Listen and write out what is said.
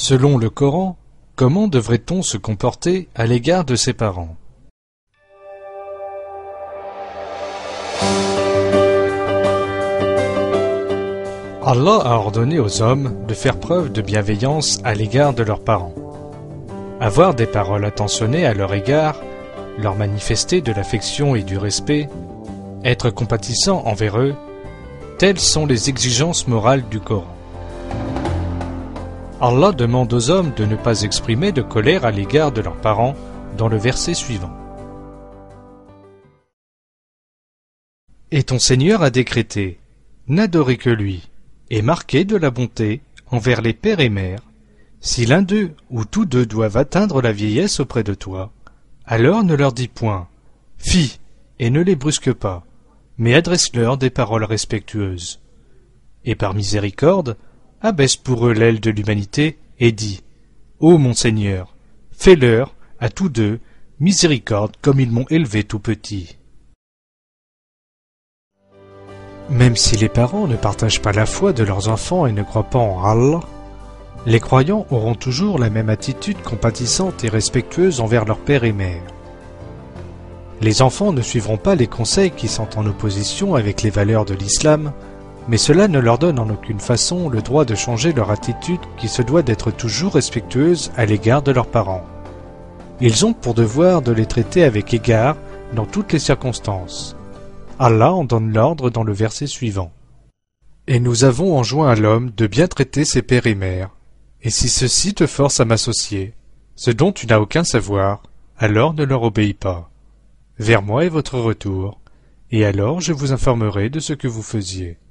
Selon le Coran, comment devrait-on se comporter à l'égard de ses parents? Allah a ordonné aux hommes de faire preuve de bienveillance à l'égard de leurs parents. Avoir des paroles attentionnées à leur égard, leur manifester de l'affection et du respect, être compatissant envers eux, telles sont les exigences morales du Coran. Allah demande aux hommes de ne pas exprimer de colère à l'égard de leurs parents dans le verset suivant. Et ton Seigneur a décrété, n'adorez que lui, et marquez de la bonté envers les pères et mères. Si l'un d'eux ou tous deux doivent atteindre la vieillesse auprès de toi, alors ne leur dis point « Fi » et ne les brusque pas, mais adresse-leur des paroles respectueuses. Et par miséricorde, abaisse pour eux l'aile de l'humanité et dis « Ô mon Seigneur, fais-leur, à tous deux, miséricorde comme ils m'ont élevé tout petit. » Même si les parents ne partagent pas la foi de leurs enfants et ne croient pas en Allah, les croyants auront toujours la même attitude compatissante et respectueuse envers leur père et mère. Les enfants ne suivront pas les conseils qui sont en opposition avec les valeurs de l'islam, mais cela ne leur donne en aucune façon le droit de changer leur attitude qui se doit d'être toujours respectueuse à l'égard de leurs parents. Ils ont pour devoir de les traiter avec égard dans toutes les circonstances. Allah en donne l'ordre dans le verset suivant. Et nous avons enjoint à l'homme de bien traiter ses pères et mères, et si ceux-ci te forcent à m'associer, ce dont tu n'as aucun savoir, alors ne leur obéis pas. Vers moi est votre retour, et alors je vous informerai de ce que vous faisiez.